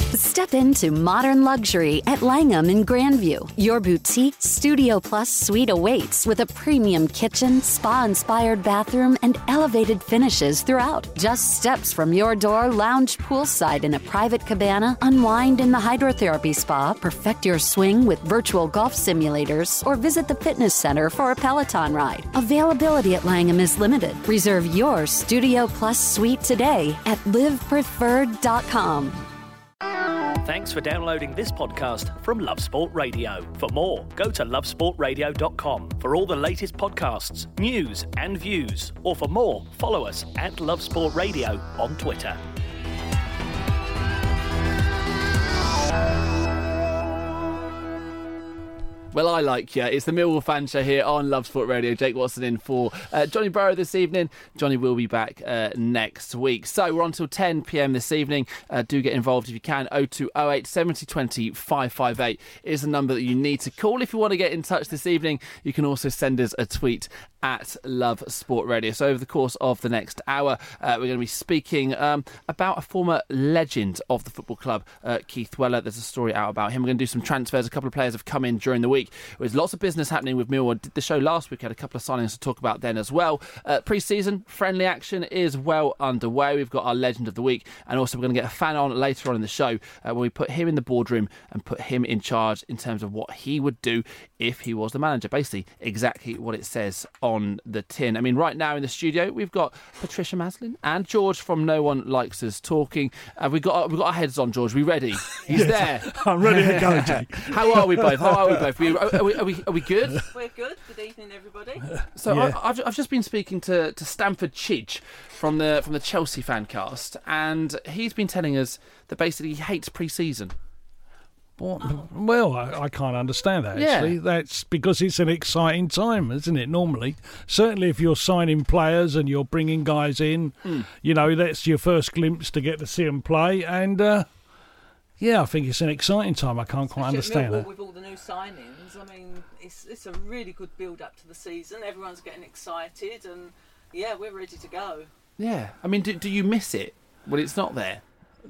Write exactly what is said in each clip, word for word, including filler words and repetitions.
Step into modern luxury at Langham in Grandview. Your boutique Studio Plus suite awaits with a premium kitchen, spa-inspired bathroom, and elevated finishes throughout. Just steps from your door, lounge poolside in a private cabana, unwind in the hydrotherapy spa, perfect your swing with virtual golf simulators, or visit the fitness center for a Peloton ride. Availability at Langham is limited. Reserve your Studio Plus suite today at live preferred dot com. Thanks for downloading this podcast from Love Sport Radio. For more, go to love sport radio dot com for all the latest podcasts, news and views. Or for more, follow us at Love Sport Radio on Twitter. Well, I like you. It's the Millwall Fan Show here on Love Sport Radio. Jake Watson in for uh, Johnny Burrow this evening. Johnny will be back uh, next week. So we're on till ten p.m. this evening. Uh, do get involved if you can. oh two oh eight, seven oh two oh, five five eight is the number that you need to call. If you want to get in touch this evening, you can also send us a tweet at Love Sport Radio. So over the course of the next hour, uh, we're going to be speaking um, about a former legend of the football club, uh, Keith Weller. There's a story out about him. We're going to do some transfers. A couple of players have come in during the week. There's lots of business happening with Millwall. Did the show last week, had a couple of signings to talk about then as well. Uh, pre-season friendly action is well underway. We've got our legend of the week, and also we're going to get a fan on later on in the show uh, where we put him in the boardroom and put him in charge in terms of what he would do if he was the manager. Basically, exactly what it says on the tin. I mean, right now in the studio, we've got Patricia Maslin and George from No One Likes Us Talking. Uh, we've got we've got our heads on, George. Are we ready? He's yes, there. I'm ready to go, Jake. How are we both? How are we both? Are we, are we, are we, are we good? We're good. Good evening, everybody. So Yeah. I, I've, I've just been speaking to, to Stanford Chidge from the from the Chelsea Fancast, and he's been telling us that basically he hates pre-season. Well, I, I can't understand that, actually. Yeah. That's because it's an exciting time, isn't it, normally? Certainly if you're signing players and you're bringing guys in, mm. you know, that's your first glimpse to get to see them play. And, uh, yeah, I think it's an exciting time. I can't quite Especially understand at Millwall that. with all the new signings, I mean, it's, it's a really good build-up to the season. Everyone's getting excited and, yeah, we're ready to go. Yeah. I mean, do, do you miss it when it's not there?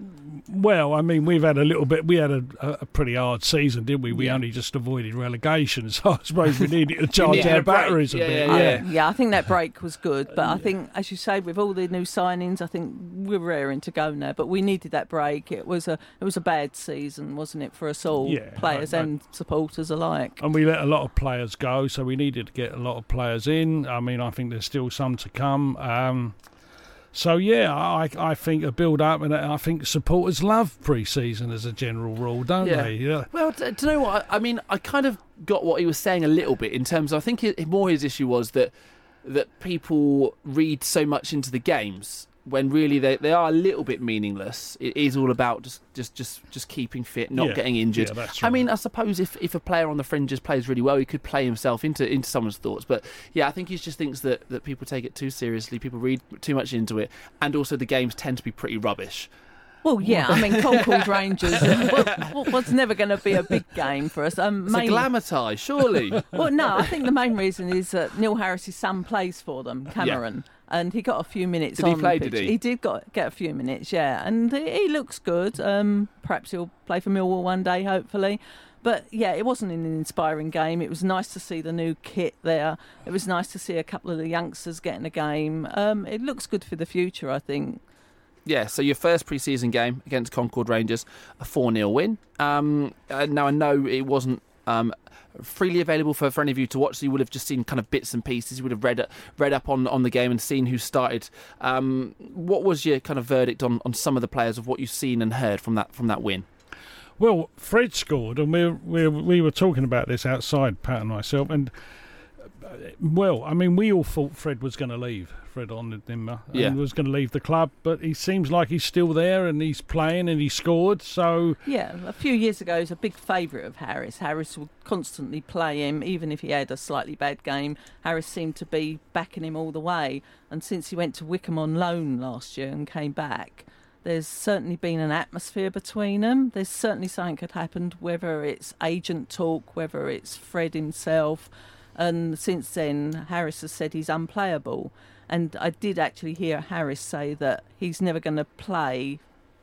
Well, I mean, we've had a little bit. We had a, a pretty hard season, didn't we? We Yeah. only just avoided relegation, so I suppose we needed to charge needed our a break. batteries a Yeah, bit. yeah, Yeah, yeah. Yeah, I think that break was good, but I think, as you say, with all the new signings, I think we're raring to go now. But we needed that break. It was a it was a bad season, wasn't it, for us all, Yeah, players I- I- and supporters alike. And we let a lot of players go, so we needed to get a lot of players in. I mean, I think there's still some to come. Um, so, yeah, I, I think a build-up, and I think supporters love pre-season as a general rule, don't Yeah. they? Yeah. Well, do, do you know what? I, I mean, I kind of got what he was saying a little bit in terms of, I think it, more his issue was that that people read so much into the games when really they, they are a little bit meaningless. It is all about just just, just, just keeping fit, not Yeah. getting injured. Yeah, that's I right. mean, I suppose if, if a player on the fringes plays really well, he could play himself into, into someone's thoughts. But yeah, I think he just thinks that, that people take it too seriously, people read too much into it, and also the games tend to be pretty rubbish. Well, yeah, I mean, Concord Rangers was, was never going to be a big game for us. Um, It's mainly- a glamour tie, surely. Well, no, I think the main reason is that Neil Harris's son plays for them, Cameron, and he got a few minutes Did on he play, the did pitch. he? He did got, get a few minutes, yeah, and he, he looks good. Um, perhaps he'll play for Millwall one day, hopefully. But, yeah, it wasn't an inspiring game. It was nice to see the new kit there. It was nice to see a couple of the youngsters getting a game. Um, it looks good for the future, I think. Yeah, so your first pre-season game against Concord Rangers, a four nil win. Um, uh, now, I know it wasn't um, freely available for, for any of you to watch, so you would have just seen kind of bits and pieces. You would have read read up on, on the game and seen who started. Um, what was your kind of verdict on, on some of the players of what you've seen and heard from that from that win? Well, Fred scored, and we we we were talking about this outside, Pat and myself, and uh, well, I mean, we all thought Fred was going to leave, Fred on the Dimmer, and Yeah. was going to leave the club, but he seems like he's still there, and he's playing, and he scored. So Yeah, a few years ago, he was a big favourite of Harris. Harris would constantly play him, even if he had a slightly bad game. Harris seemed to be backing him all the way. And since he went to Wickham on loan last year and came back, there's certainly been an atmosphere between them. There's certainly something had happened, whether it's agent talk, whether it's Fred himself. And since then, Harris has said he's unplayable. And I did actually hear Harris say that he's never going to play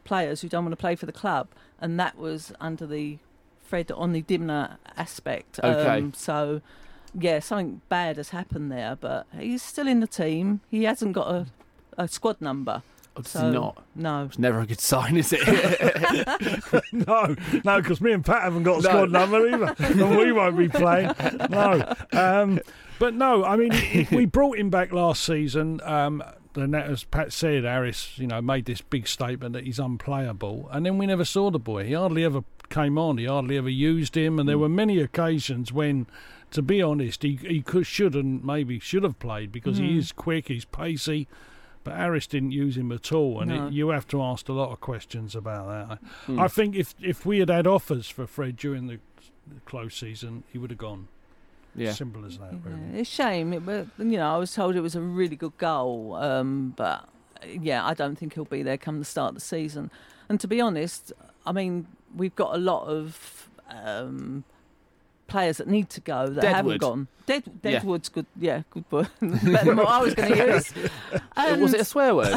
players who don't want to play for the club, and that was under the Fred Onidimna aspect. Okay. Um, so, yeah, something bad has happened there, but he's still in the team. He hasn't got a, a squad number. Oh, does So, he not? No. It's never a good sign, is it? No, no, because me and Pat haven't got a No. squad number either, and we won't be playing. No, um, but no, I mean, we brought him back last season. Um, and that, as Pat said, Harris, you know, made this big statement that he's unplayable, and then we never saw the boy. He hardly ever came on. He hardly ever used him, and there were many occasions when, to be honest, he he could, should and maybe should have played because he is quick, he's pacey. But Harris didn't use him at all, and No. it, you have to ask a lot of questions about that. Mm. I think if if we had had offers for Fred during the close season, he would have gone. Yeah. Simple as that, really. Yeah, it's a shame. It, was- you know, I was told it was a really good goal, um, but yeah, I don't think he'll be there come the start of the season. And to be honest, I mean, we've got a lot of um, players that need to go that Deadwood. haven't gone. Dead, Yeah. Deadwood's good. Yeah, good word. Better than what I was going to use. And- Was it a swear word?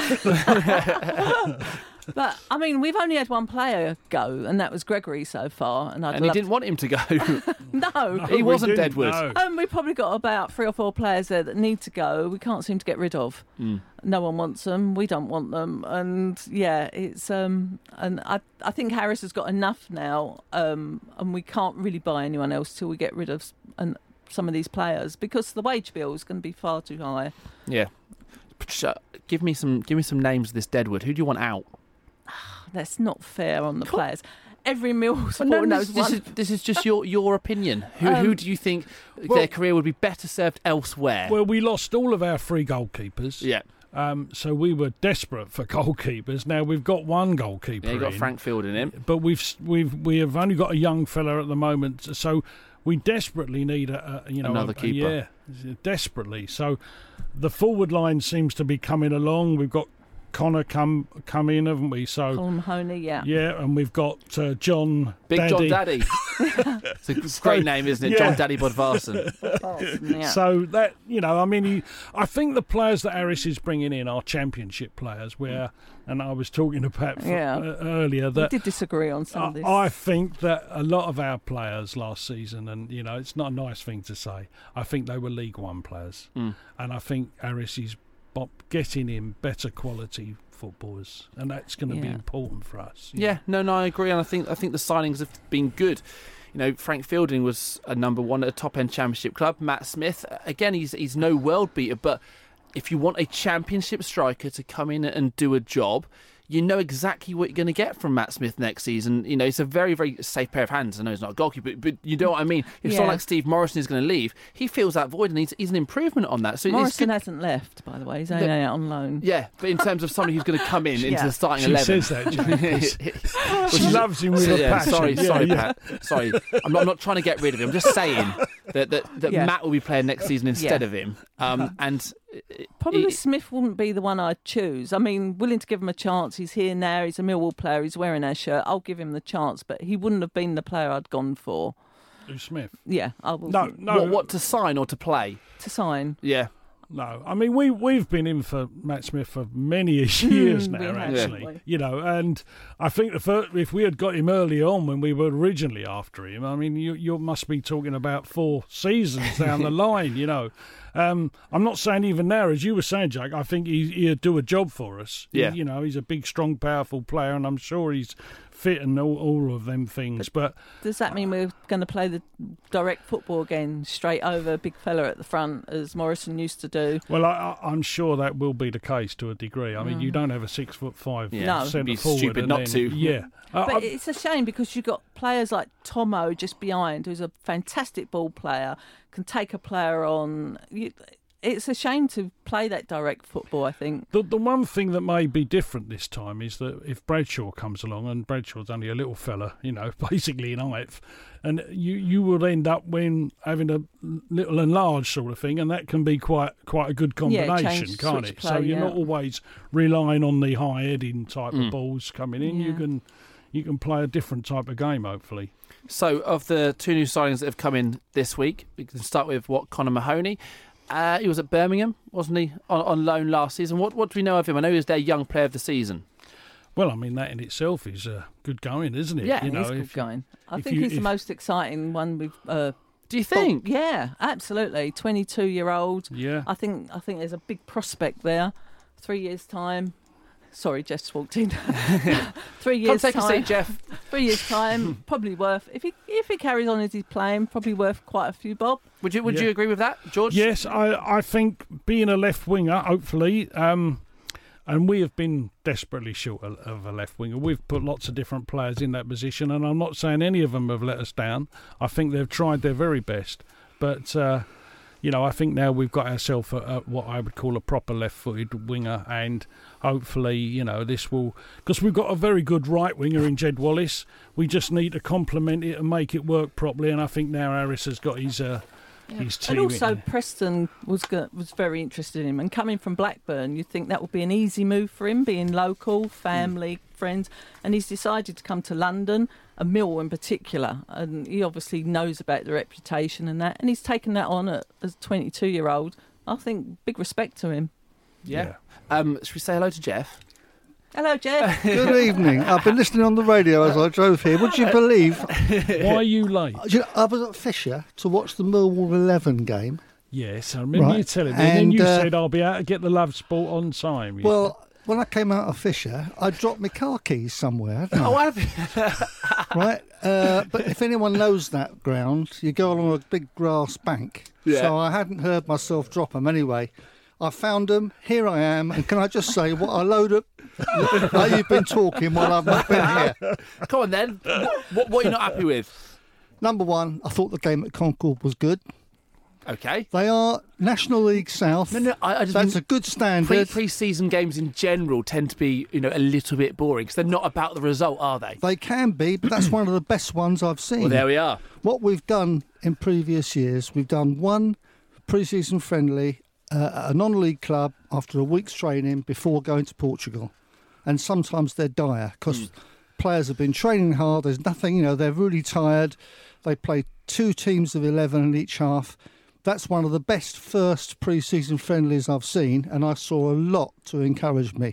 But I mean, we've only had one player go, and that was Gregory so far. And I'd And he love didn't want him to go. no. He We wasn't didn't, Deadwood. no. Um, we've probably got about three or four players there that need to go. We can't seem to get rid of. Mm. No one wants them. We don't want them. And yeah, it's um, and I I think Harris has got enough now. Um, and we can't really buy anyone else till we get rid of s- and some of these players because the wage bill is going to be far too high. Yeah. Patricia, give me some. Give me some names of this Deadwood. Who do you want out? That's not fair on the players. Every Millwall Well, supporter no, knows this, this, one. is, this is just your your opinion. Who who Um, do you think well- their career would be better served elsewhere? Well, we lost all of our three goalkeepers. yeah. Um, so we were desperate for goalkeepers. Now we've got one goalkeeper. Yeah, you got in, Frank Field in him. but we've we've we have only got a young fella at the moment. So we desperately need a, a you know Another a, a- keeper. yeah, desperately. So the forward line seems to be coming along. We've got Connor come come in, haven't we? So Colin Mahoney, yeah. yeah, and we've got uh, John Big Daddy. John Daddy. It's a So, great name, isn't it? yeah. John Daddy Bodvarsson. yeah. So that you know, I mean, he, I think the players that Harris is bringing in are championship players. Where, and I was talking to Pat Yeah. uh, earlier we that did disagree on some of this. I, I think that a lot of our players last season, and you know, it's not a nice thing to say, I think they were League One players, Mm. and I think Harris is bo- getting in better quality footballers, and that's going to be Yeah. important for us. you Yeah, know. no, no, I agree, and I think I think the signings have been good. You know, Frank Fielding was a number one at a top end championship club. Matt Smith, again, he's he's no world beater, but if you want a championship striker to come in and do a job, you know exactly what you're going to get from Matt Smith next season. You know, it's a very, very safe pair of hands. I know he's not a goalkeeper, but, but you know what I mean. If Yeah. someone like Steve Morrison is going to leave, he fills that void, and he's, he's an improvement on that. So it's Morrison good. hasn't left, by the way. He's only The- out on loan. Yeah, but in terms of somebody who's going to come in into Yeah. the starting She eleven, says that, Jane. She loves him with So, a yeah, passion. sorry, Yeah, sorry, yeah. Pat. Sorry, I'm not, I'm not trying to get rid of him. I'm just saying that that, that Yeah. Matt will be playing next season instead Yeah. of him. Um, and Probably it- Smith wouldn't be the one I'd choose. I mean, willing to give him a chance. He's here now. He's a Millwall player. He's wearing our shirt. I'll give him the chance, but he wouldn't have been the player I'd gone for. Who, Smith? Yeah, I will. No, no. what, what to sign or to play? To sign. Yeah, No, I mean we we've been in for Matt Smith for many years Mm, we now, have, actually. haven't we? You know, and I think the first, if we had got him early on when we were originally after him, I mean you you must be talking about four seasons down the line. You know, um, I'm not saying even now, as you were saying, Jack. I think he, he'd do a job for us. He- Yeah. you know, he's a big, strong, powerful player, and I'm sure he's fit and all, all of them things. But Does that mean we're going to play the direct football again, straight over, big fella at the front, as Morrison used to do? well, I, I- I'm sure that will be the case to a degree. I mean, you don't have a six foot five Yeah, No. it'd centre be forward. stupid and not then- to. Yeah, I- But I- it's a shame because you've got players like Tomo just behind, who's a fantastic ball player, can take a player on. You, it's a shame to play that direct football, I think. The the one thing that may be different this time is that if Bradshaw comes along, and Bradshaw's only a little fella, you know, basically in height, and you you will end up when having a little and large sort of thing, and that can be quite quite a good Yeah, combination, change, can't switch it? so play, you're yeah. not always relying on the high heading type Mm. of balls coming in. You Yeah. can you can play a different type of game, hopefully. So, of the two new signings that have come in this week, we can start with what Connor Mahoney. Uh, he was at Birmingham, wasn't he, on, on loan last season? What what do we know of him? I know he was their young player of the season. Well, I mean, that in itself is uh, good going, isn't it? Yeah, you know, it's good if- going. I if think you- he's the if- most exciting one we've. Uh, Do you think? Oh, yeah, absolutely. twenty-two-year-old. Yeah. I think I think there's a big prospect there. Three years' time. Sorry, Jeff's walked in. Three Come years' take a time. seat, Jeff. Three years' time, probably worth. If he if he carries on as he's playing, probably worth quite a few bob. Would you Would Yeah. you agree with that, George? Yes, I, I think being a left winger, hopefully, um, and we have been desperately short of, of a left winger. We've put lots of different players in that position, and I'm not saying any of them have let us down. I think they've tried their very best, but uh, you know, I think now we've got ourselves a, a, what I would call a proper left-footed winger, and hopefully, you know, this will, because we've got a very good right winger in Jed Wallace. We just need to complement it and make it work properly, and I think now Harris has got his. Uh, His team And also, in. Preston was go- was very interested in him. And coming from Blackburn, you'd think that would be an easy move for him, being local, family, mm. friends. And he's decided to come to London, and Millwall in particular. And he obviously knows about the reputation and that. And he's taken that on at, as a twenty-two-year-old. I think big respect to him. Yeah. Yeah. Um, should we say hello to Jeff? Hello, Jeff. Good evening. I've been listening on the radio as I drove here. Would you believe? Why are you late? You know, I was at Fisher to watch the Millwall eleven game. Yes, I remember Right. you telling me. And then And, you uh, said I'll be out to get the Love Sport on time. you Well, when I came out of Fisher, I dropped my car keys somewhere. hadn't I? Oh, have you? Right. Uh, but if anyone knows that ground, you go along a big grass bank. Yeah. So I hadn't heard myself drop them anyway. I found them. Here I am. And can I just say, what a load of... Now you've been talking while I've not been here. Come on then. What, what, what are you not happy with? Number one, I thought the game at Concord was good. Okay. They are National League South. No, no, I, I just That's mean a good pre standard. pre-season games in general tend to be, you know, a little bit boring because they're not about the result, are they? They can be, but that's one of the best ones I've seen. Well, there we are. What we've done in previous years, we've done one pre-season friendly uh, at a non-league club after a week's training before going to Portugal. And sometimes they're dire because mm. players have been training hard. There's nothing, you know, they're really tired. They play two teams of eleven in each half. That's one of the best first pre-season friendlies I've seen, and I saw a lot to encourage me.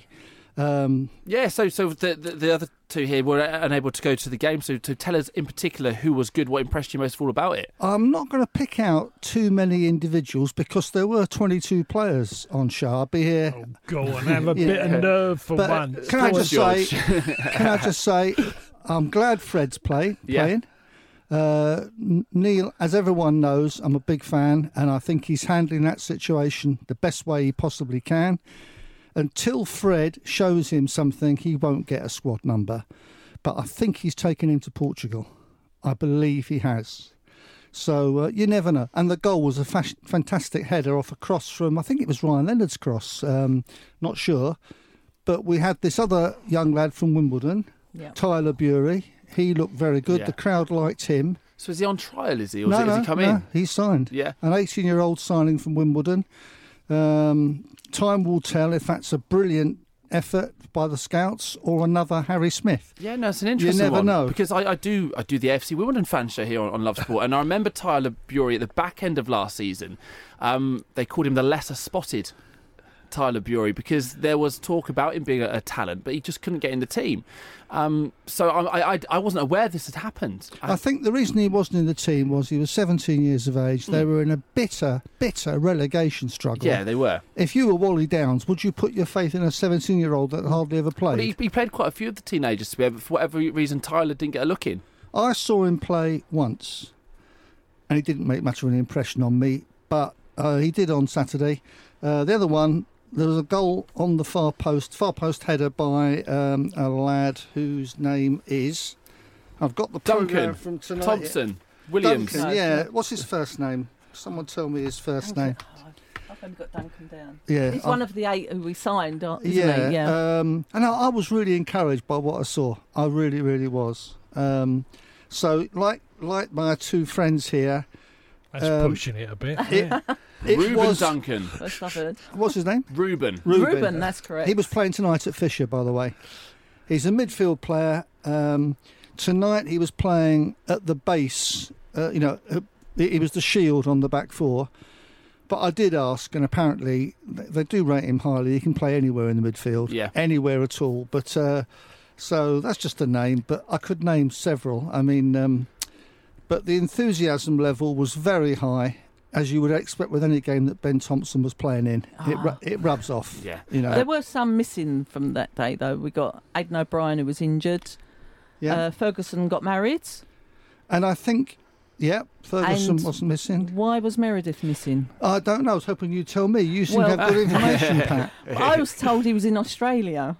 Um, Yeah, so so the, the the other two here were unable to go to the game. So to tell us in particular who was good, what impressed you most of all about it? I'm not going to pick out too many individuals because there were twenty-two players on show. I'll be here. Oh, go on, have a Yeah. bit of nerve for But once. can I Go on, just say? George. Can I just say? I'm glad Fred's play, Yeah. playing. Uh, N- Neil, as everyone knows, I'm a big fan, and I think he's handling that situation the best way he possibly can. Until Fred shows him something, he won't get a squad number. But I think he's taken him to Portugal. I believe he has. So uh, you never know. And the goal was a fa- fantastic header off a cross from, I think it was Ryan Leonard's cross, um, not sure. But we had this other young lad from Wimbledon, Yeah. Tyler Bury. He looked very good. Yeah. The crowd liked him. So is he on trial? Is he, or no, is he, no, has he come no, in? he's signed. Yeah. An eighteen-year-old signing from Wimbledon. Um, time will tell if that's a brilliant effort by the scouts or another Harry Smith. Yeah, no, it's an interesting never one. know. Because I, I do I do the F C Wimbledon fan show here on, on Love Sport, and I remember Tyler Bury at the back end of last season. Um, they called him the lesser spotted Tyler Bury because there was talk about him being a, a talent, but he just couldn't get in the team. Um, so I, I I wasn't aware this had happened. I think the reason he wasn't in the team was he was seventeen years of age. They were in a bitter, bitter relegation struggle. Yeah, they were. If you were Wally Downs, would you put your faith in a seventeen-year-old that hardly ever played? But he, he played quite a few of the teenagers to be able, for whatever reason, Tyler didn't get a look in. I saw him play once, and he didn't make much of an impression on me, but uh, he did on Saturday. Uh, the other one, there was a goal on the far post, far post header by um, a lad whose name is... I've got the Duncan programme from tonight. Thompson Williams. Duncan, No, yeah. no. What's his first name? Someone tell me his first name. I've only got Duncan down. Yeah, He's I- one of the eight who we signed, uh, isn't yeah, he? Yeah. Um, and I, I was really encouraged by what I saw. I really, really was. Um, so, like, like my two friends here, That's um, pushing it a bit. it, yeah. it Ruben was Duncan. First I've heard. what's his name? Ruben. Ruben, that's correct. He was playing tonight at Fisher, by the way. He's a midfield player. Um, tonight he was playing at the base. Uh, you know, uh, he he was the shield on the back four. but I did ask, and apparently they, they do rate him highly. He can play anywhere in the midfield, Yeah. anywhere at all. But uh, so that's just a name. But I could name several. I mean, um, but the enthusiasm level was very high, as you would expect with any game that Ben Thompson was playing in. It ru- it rubs off. Yeah. You know. There were some missing from that day, though. We got Aidan O'Brien, who was injured. Yeah. Uh, Ferguson got married. And I think, yeah, Ferguson And wasn't missing. Why was Meredith missing? I don't know. I was hoping you'd tell me. You seem Well- to have good information, Pat. I was told he was in Australia.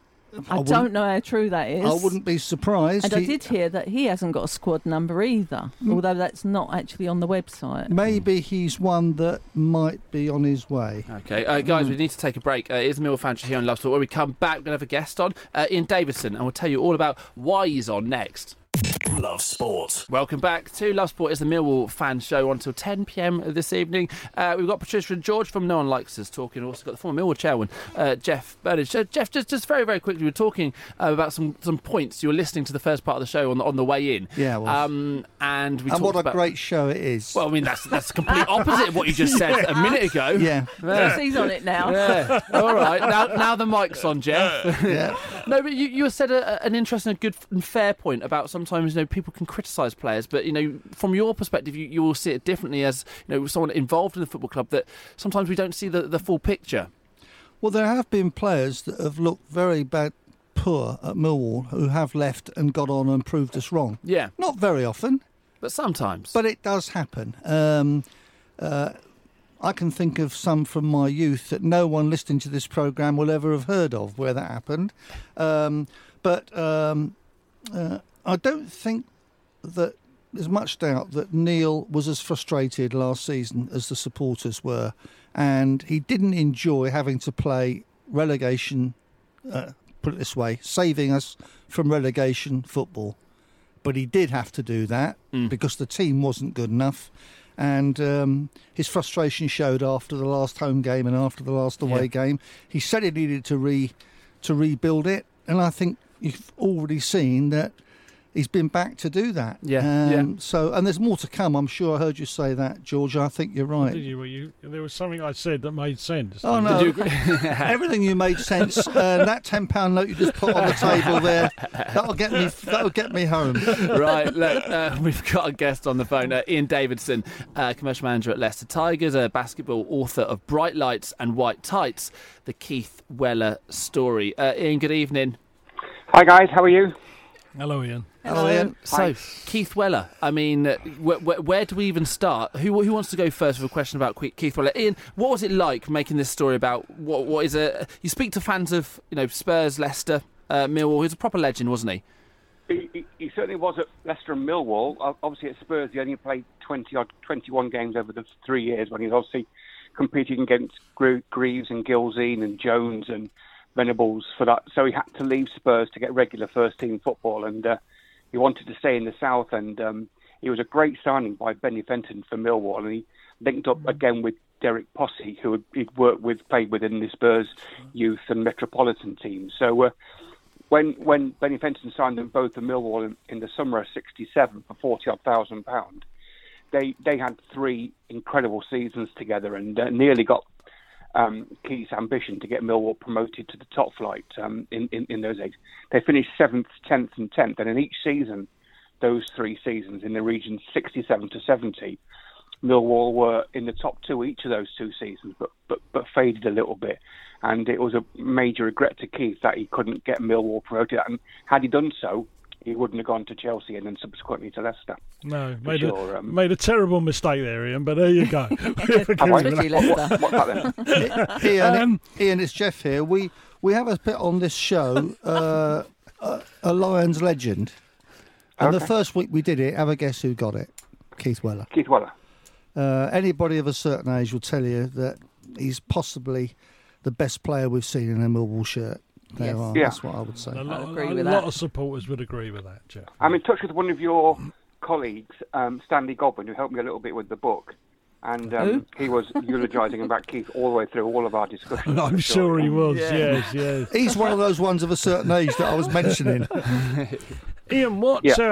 I, wouldn't- don't know how true that is. I wouldn't be surprised. And I He- did hear that he hasn't got a squad number either, Mm. although that's not actually on the website. Maybe he's one that might be on his way. Okay, uh, guys, we need to take a break. Uh, it is Millwall Fan Show here on Love Sport. When we come back, we're going to have a guest on, uh, Ian Davidson, and we'll tell you all about why he's on next. Love Sport. Welcome back to Love Sport. It's the Millwall Fan Show until ten p.m. this evening. Uh, we've got Patricia and George from No One Likes Us talking. Also got the former Millwall chairman, uh, Jeff Burnage. Uh, Jeff, just just very very quickly, we were talking uh, about some, some points. You were listening to the first part of the show on the, on the way in. Yeah, I was. Um, and we And talked what a about, great show it is. Well, I mean that's that's the complete opposite of what you just said a minute ago. yeah, Yes, he's on it now. Yeah. All right. Now, now the mic's on, Jeff. yeah. No, but you, you said a, an interesting, good and fair point about sometimes, you know, people can criticise players, but, you know, from your perspective, you, you will see it differently as, you know, someone involved in the football club, that sometimes we don't see the, the full picture. Well, there have been players that have looked very bad, poor at Millwall, who have left and got on and proved us wrong. Yeah, Not very often, but sometimes. but it does happen. Um, uh, I can think of some from my youth that no one listening to this programme will ever have heard of where that happened. Um, but um, uh, I don't think that there's much doubt that Neil was as frustrated last season as the supporters were, and he didn't enjoy having to play relegation, uh, put it this way, saving us from relegation football. But he did have to do that Mm. because the team wasn't good enough. And um, his frustration showed after the last home game and after the last away Yeah. game. He said he needed to re to rebuild it, and I think you've already seen that he's been back to do that. Yeah, Um, yeah. So, and there's more to come. I'm sure I heard you say that, George. I think you're right. Did you, were you? There was something I said that made sense. Oh Did no! you agree? Everything you made sense. Uh, that ten pound note you just put on the table there, that'll get me. That'll get me home. Right, look, uh, we've got a guest on the phone, uh, Ian Davidson, uh, commercial manager at Leicester Tigers, a basketball author of Bright Lights and White Tights, the Keith Weller story. Uh, Ian, good evening. Hi guys, how are you? Hello, Ian. Hello, Ian. So, Keith Weller, I mean, uh, wh- wh- where do we even start? Who who wants to go first with a question about Que- Keith Weller? Ian, what was it like making this story about what what is a... You speak to fans of, you know, Spurs, Leicester, uh, Millwall. He's a proper legend, wasn't he? He, he, he certainly was at Leicester and Millwall. O- Obviously at Spurs he only played twenty odd, twenty-one games over the three years when he was obviously competing against Gre- Greaves and Gilzine and Jones and Venables for that. So he had to leave Spurs to get regular first team football, and uh, he wanted to stay in the south, and um, he was a great signing by Benny Fenton for Millwall, and he linked up again with Derek Posse, who had, he'd worked with, played with in the Spurs youth and Metropolitan teams. So uh, when when Benny Fenton signed them both to Millwall in, in the summer of sixty-seven for forty odd thousand pound, they they had three incredible seasons together, and uh, nearly got um, Keith's ambition to get Millwall promoted to the top flight um, in, in, in those days. They finished seventh, tenth and tenth, and in each season, those three seasons in the region sixty-seven to seventy, Millwall were in the top two each of those two seasons, but, but, but faded a little bit. And it was a major regret to Keith that he couldn't get Millwall promoted. And had he done so, he wouldn't have gone to Chelsea and then subsequently to Leicester. No, made, sure, a, um, made a terrible mistake there, Ian, but there you go. Especially Leicester. What's that then? Ian, Um, Ian, it's Jeff here. We we have a bit on this show, uh, a, a Lions legend, and the Okay. first week we did it, have a guess who got it? Keith Weller. Keith Weller. Uh, anybody of a certain age will tell you that he's possibly the best player we've seen in a Millwall shirt. There Yes. are. Yeah. That's what I would say. A lot, agree a with lot that. of supporters would agree with that, Jeff. I'm in touch with one of your colleagues, um, Stanley Godwin, who helped me a little bit with the book. And um, he was eulogising about Keith all the way through all of our discussions. I'm sure he was, Yeah. yes, yes. He's one of those ones of a certain age that I was mentioning. Ian, what Yeah. um,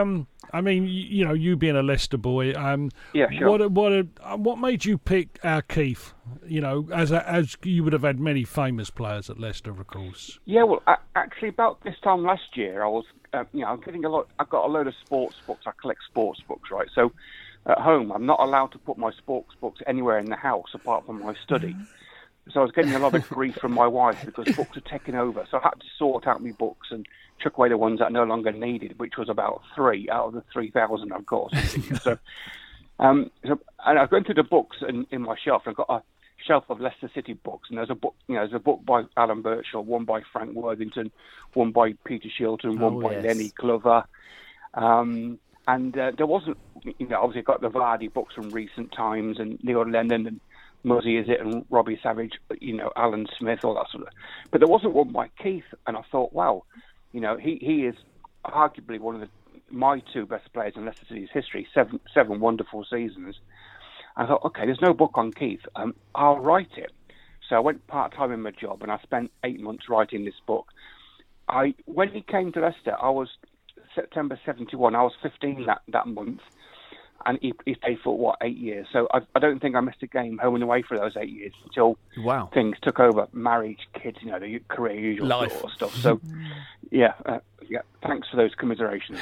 I mean, you, you know, you being a Leicester boy, um, Yeah, sure. What what what made you pick our Keith? You know, as a, as you would have had many famous players at Leicester, of course. Yeah, well, I, actually, about this time last year, I was, uh, you know, I'm getting a lot. I've got a load of sports books. I collect sports books, right? So, at home, I'm not allowed to put my sports books anywhere in the house apart from my study. So I was getting a lot of grief from my wife because books are taking over. So I had to sort out my books and chuck away the ones that I no longer needed, which was about three out of the three thousand I've got. Or something. so, um, so, and I was going through the books in, in my shelf, and I've got a shelf of Leicester City books, and there's a book, you know, there's a book by Alan Birchall, one by Frank Worthington, one by Peter Shilton, one Oh, by yes. Lenny Glover, um, and uh, there wasn't, you know, obviously got the Vardy books from recent times, and Neil Lennon and Muzzy Is It and Robbie Savage, you know, Alan Smith, all that sort of. But there wasn't one by Keith, and I thought, wow, you know, he he is arguably one of the my two best players in Leicester City's history, seven seven wonderful seasons. I thought, okay, there's no book on Keith. Um, I'll write it. So I went part-time in my job, and I spent eight months writing this book. I When he came to Leicester, I was September seventy-one. I was fifteen that, that month, and he, he stayed for, what, eight years. So I, I don't think I missed a game home and away for those eight years until Wow. things took over, marriage, kids, you know, the career usual Life. sort of stuff. So, yeah, uh, yeah. Thanks for those commiserations,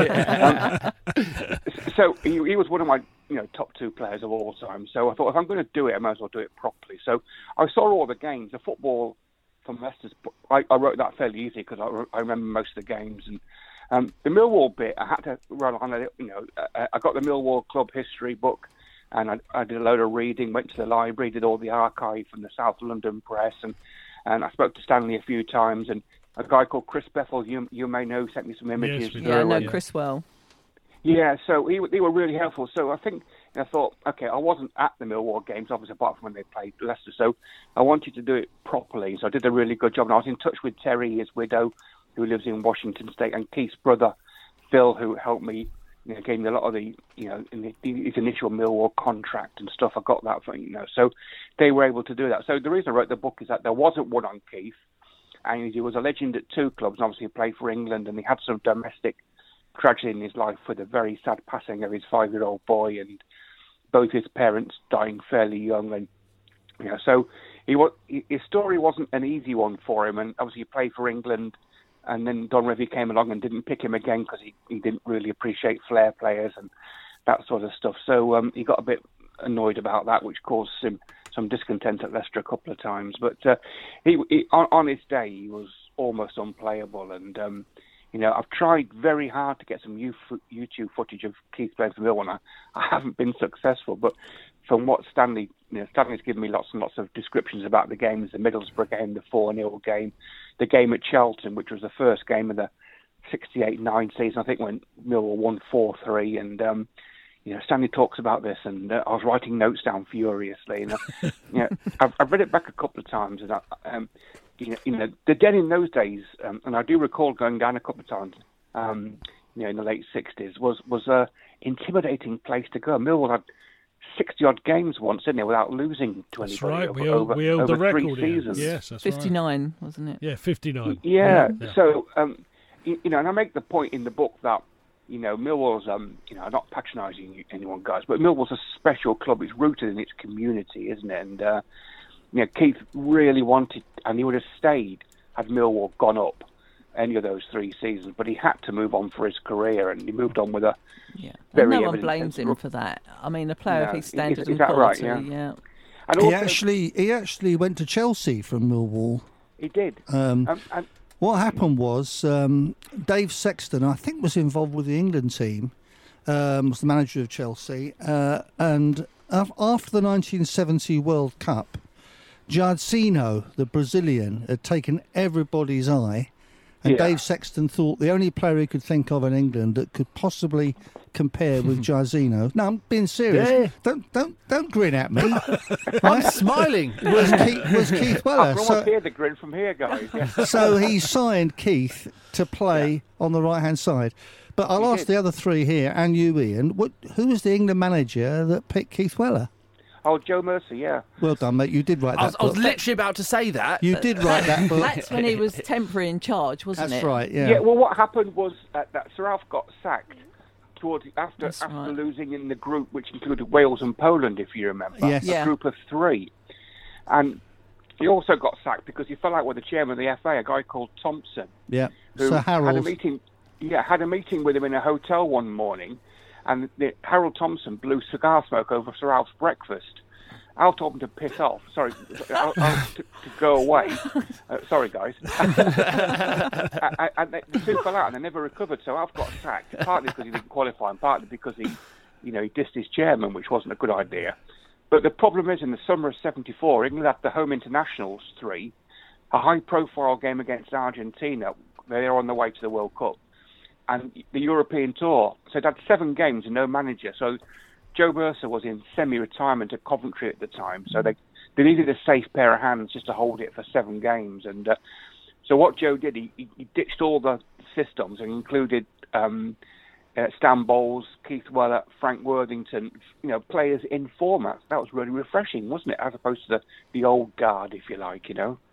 guys. um, so he, he was one of my, you know, top two players of all time. So I thought, if I'm going to do it, I might as well do it properly. So I saw all the games. The football from Leicester's, I, I wrote that fairly easy because I, re- I remember most of the games. And um, the Millwall bit, I had to run on it. You know, I, I got the Millwall club history book, and I, I did a load of reading. Went to the library, did all the archive from the South London Press, and and I spoke to Stanley a few times. And a guy called Chris Bethel, you you may know, sent me some images. Yes, we Yeah, I do. know and- Chris well. yeah, so he, they were really helpful. So I think I thought, okay, I wasn't at the Millwall games, obviously, apart from when they played Leicester. So I wanted to do it properly. So I did a really good job. And I was in touch with Terry, his widow, who lives in Washington State, and Keith's brother, Phil, who helped me, you know, gave me a lot of the, you know, in the, his initial Millwall contract and stuff. I got that from, you know, so they were able to do that. So the reason I wrote the book is that there wasn't one on Keith, and he was a legend at two clubs. And obviously, he played for England, and he had some domestic tragedy in his life with a very sad passing of his five-year-old boy, and both his parents dying fairly young. And you know, so he was, his story wasn't an easy one for him. And obviously, he played for England, and then Don Revie came along and didn't pick him again because he, he didn't really appreciate flair players and that sort of stuff. So um, he got a bit annoyed about that, which caused him some discontent at Leicester a couple of times. But uh, he, he on, on his day, he was almost unplayable. And um, you know, I've tried very hard to get some YouTube footage of Keith playing for Millwall, and I, I haven't been successful. But from what Stanley, you know, Stanley's given me lots and lots of descriptions about the games, the Middlesbrough game, the four nil game, the game at Cheltenham, which was the first game of the sixty-eight nine season, I think, when Millwall won four three. And, um, you know, Stanley talks about this, and uh, I was writing notes down furiously. And, uh, you know, I've, I've read it back a couple of times, and I, um, You know, you know, the Den in those days, um, and I do recall going down a couple of times, um, you know, in the late sixties, was was a intimidating place to go. Millwall had sixty-odd games once, didn't they, without losing to That's anybody right. over, We held, over, we held over the record three here. seasons. Yes, that's right. fifty-nine, wasn't it? Yeah, fifty-nine. Yeah, Yeah. so, um, you, you know, and I make the point in the book that, you know, Millwall's, um, you know, I'm not patronising anyone, guys, but Millwall's a special club. It's rooted in its community, isn't it? And, uh, you know, Keith really wanted, and he would have stayed had Millwall gone up any of those three seasons, but he had to move on for his career, and he moved on with a Yeah. very And no one evident blames sense him of- for that. I mean, a player No, of his is- standard is and that right? quality, Yeah. yeah. And He also, actually, he actually went to Chelsea from Millwall. he did. Um, Um, and What happened was um, Dave Sexton, I think, was involved with the England team, um, was the manager of Chelsea, uh, and af- after the nineteen seventy World Cup, Jardim, the Brazilian, had taken everybody's eye, and Yeah. Dave Sexton thought the only player he could think of in England that could possibly compare with Jardim. No, I'm being serious. Yeah. Don't don't don't grin at me. I'm smiling. was Keith, was Keith I Weller. can almost So, hear the grin from here, guys. Yeah. so he signed Keith to play on the right-hand side. But I'll He ask did. the other three here, and you, Ian, what, who was the England manager that picked Keith Weller? Oh, Joe Mercer, yeah. Well done, mate. You did write that I was, I was book. literally about to say that. You did write that book. That's when he was temporary in charge, wasn't That's it? right, yeah. Yeah, well, what happened was uh, that Sir Alf got sacked towards after That's after right. losing in the group, which included Wales and Poland, if you remember, Yes. a Yeah. group of three, and he also got sacked because he fell out with the chairman of the F A, a guy called Thompson, Yeah. who So had a Harold. meeting. Yeah, had a meeting with him in a hotel one morning, and the, Harold Thompson blew cigar smoke over Sir Alf's breakfast. Al told him to piss off. Sorry, Al, Al, to, to go away. Uh, sorry, guys. and, and they, the two fell out, and they never recovered. So Alf got sacked, partly because he didn't qualify, and partly because he, you know, he dissed his chairman, which wasn't a good idea. But the problem is, in the summer of seventy-four, England had the home internationals three, a high-profile game against Argentina. They're on the way to the World Cup, and the European tour. So they'd had seven games and no manager. So Joe Mercer was in semi-retirement at Coventry at the time, so they they needed a safe pair of hands just to hold it for seven games. And uh, so what Joe did, he, he ditched all the systems and included um, uh, Stan Bowles, Keith Weller, Frank Worthington, you know, players in formats. That was really refreshing, wasn't it, as opposed to the, the old guard, if you like, you know,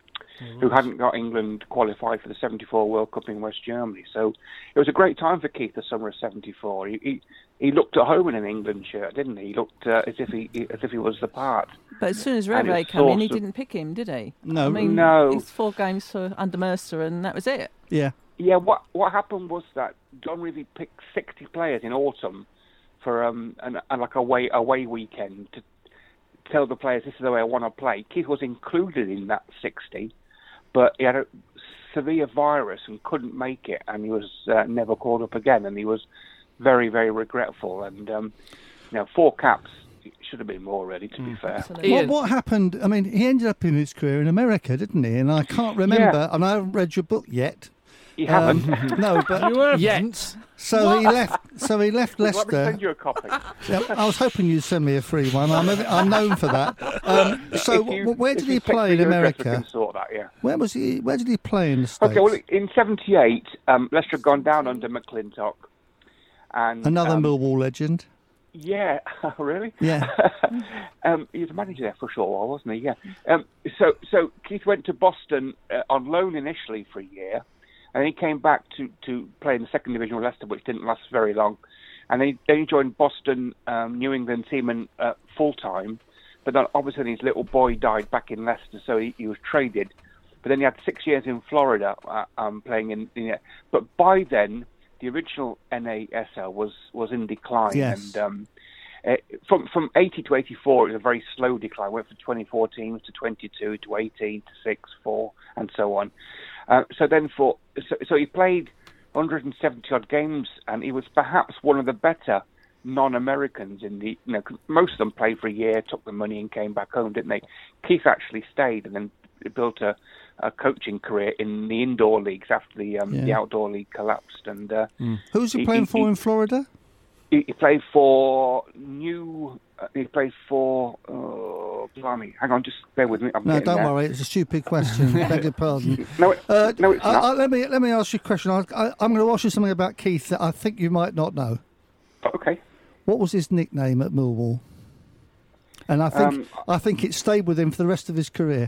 who hadn't got England qualified for the seventy-four World Cup in West Germany. So it was a great time for Keith the summer of seventy-four. He he, he looked at home in an England shirt, didn't he? He looked uh, as if he as if he was the part. But as soon as And Reve it's came in, he sort of- didn't pick him, did he? No. I mean, No. It's four games for under Mercer, and that was it. Yeah. Yeah, what what happened was that John Revie picked sixty players in autumn for um an, an like a away away weekend to tell the players this is the way I want to play. Keith was included in that sixty, but he had a severe virus and couldn't make it, and he was uh, never called up again, and he was very very regretful. And um, you know, four caps should have been more, really, to be fair. Absolutely. What, Ian. what happened? I mean, he ended up in his career in America, didn't he? And I can't remember, and I haven't read your book yet. You Um, haven't. no, but You haven't. Yet. so he left. So he left Let me Leicester. send you a copy. Yeah, I was hoping you'd send me a free one. I'm, I'm known for that. Um, so, If you- w- where if did you he text play me in your address, we America? can sort that, yeah. Where was he? Where did he play in the States? Okay, well, in seventy-eight, um, Leicester had gone down under McClintock. And, Another um, Millwall legend. Yeah, really? Yeah. um, he was a manager there for a short while, wasn't he? Yeah. Um, so, so Keith went to Boston uh, on loan initially for a year, and then he came back to, to play in the second division with Leicester, which didn't last very long. And then he, then he joined Boston, um, New England team in, uh, full time. But then obviously his little boy died back in Leicester, so he, he was traded. But then he had six years in Florida uh, um, playing in, in. But by then, the original N A S L was, was in decline. Yes. And um, uh, from from eighty to eighty-four, it was a very slow decline. Went from twenty-four teams to twenty-two to eighteen to six, four, and so on. Uh, so then for so, so he played one hundred seventy odd games, and he was perhaps one of the better non-Americans in the. You know, 'cause most of them played for a year, took the money, and came back home, didn't they? Keith actually stayed and then built a, a coaching career in the indoor leagues after the um, Yeah. the outdoor league collapsed. And uh, Who's he he- playing he- for he- in Florida? he, he played for New. Uh, he played for. Oh, blimey! Hang on, just bear with me. I'm No, getting don't there. worry. It's a stupid question. Beg your pardon. No, it, Uh, no, it's I- not. I- let me let me ask you a question. I, I, I'm going to ask you something about Keith that I think you might not know. Okay. What was his nickname at Millwall? And I think Um, I think it stayed with him for the rest of his career.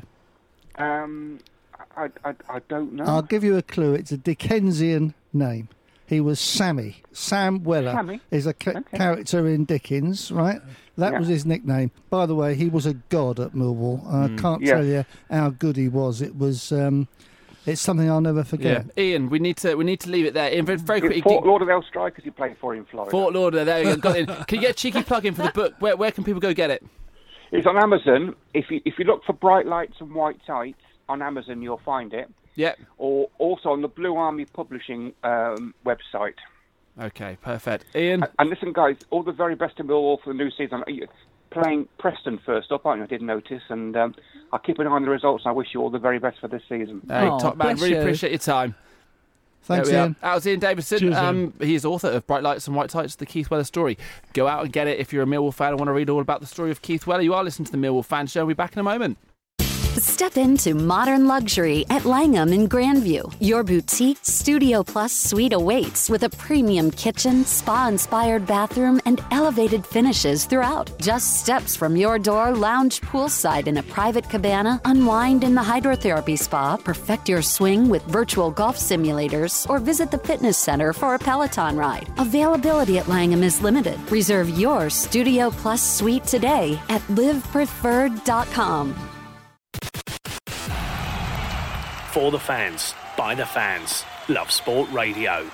Um, I, I, I don't know. I'll give you a clue. It's a Dickensian name. He was Sammy. Sam Weller Sammy? is a ca- Okay. character in Dickens, right? That Yeah. was his nickname. By the way, he was a god at Millwall. I can't Yes. tell you how good he was. It was. Um, it's something I'll never Yeah. forget. Ian, we need to we need to leave it there. Ian, very, very It's quickly. Fort Lauderdale Strikers he played for in Florida. Fort Lauderdale, there you go. Got in. Can you get a cheeky plug in for the book? Where where can people go get it? It's on Amazon. If you if you look for Bright Lights and White Tights on Amazon, you'll find it. Yeah. Or also on the Blue Army Publishing um, website. Okay, perfect. Ian, And listen, guys, all the very best to Millwall for the new season. You're playing Preston first up, aren't you? I didn't notice. And um, I'll keep an eye on the results, and I wish you all the very best for this season. hey, Oh, top man, bless really you. appreciate your time. Thanks, There we are. Ian. That was Ian Davison. Cheers, Ian. Um, he's author of Bright Lights and White Tights, the Keith Weller story. Go out and get it if you're a Millwall fan and want to read all about the story of Keith Weller. You are listening to the Millwall Fan Show. We'll be back in a moment. Step into modern luxury at Langham in Grandview. Your boutique Studio Plus suite awaits with a premium kitchen, spa-inspired bathroom, and elevated finishes throughout. Just steps from your door, lounge poolside in a private cabana, unwind in the hydrotherapy spa, perfect your swing with virtual golf simulators, or visit the fitness center for a Peloton ride. Availability at Langham is limited. Reserve your Studio Plus suite today at live preferred dot com. For the fans, by the fans. Love Sport Radio.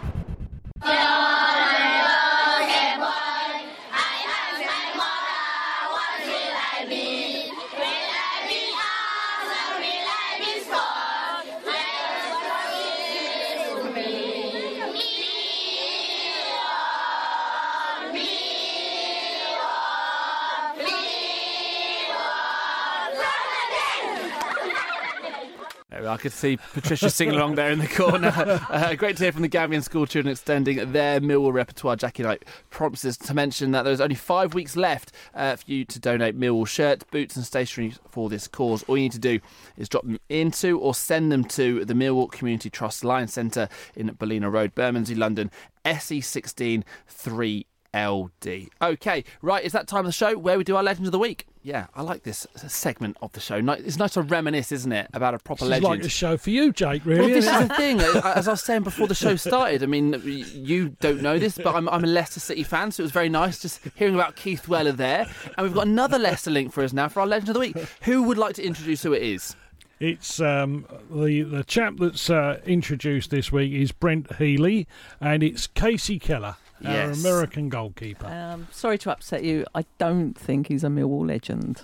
I could see Patricia singing along there in the corner. Uh, great to hear from the Gavion school children extending their Millwall repertoire. Jackie Knight prompts us to mention that there's only five weeks left uh, for you to donate Millwall shirts, boots and stationery for this cause. All you need to do is drop them into or send them to the Millwall Community Trust Lions Centre in Ballina Road, Bermondsey, London, S E sixteen three L D. OK, right, it's that time of the show where we do our Legend of the Week. Yeah, I like this segment of the show. It's nice to reminisce, isn't it, about a proper this legend. It's like a show for you, Jake, really. Well, this is the thing. As I was saying before the show started, I mean, you don't know this, but I'm, I'm a Leicester City fan, so it was very nice just hearing about Keith Weller there. And we've got another Leicester link for us now for our Legend of the Week. Who would like to introduce who it is? It's um, the the chap that's uh, introduced this week is Brent Healy, and it's Casey Keller. Our Yes. American goalkeeper. Um, sorry to upset you. I don't think he's a Millwall legend.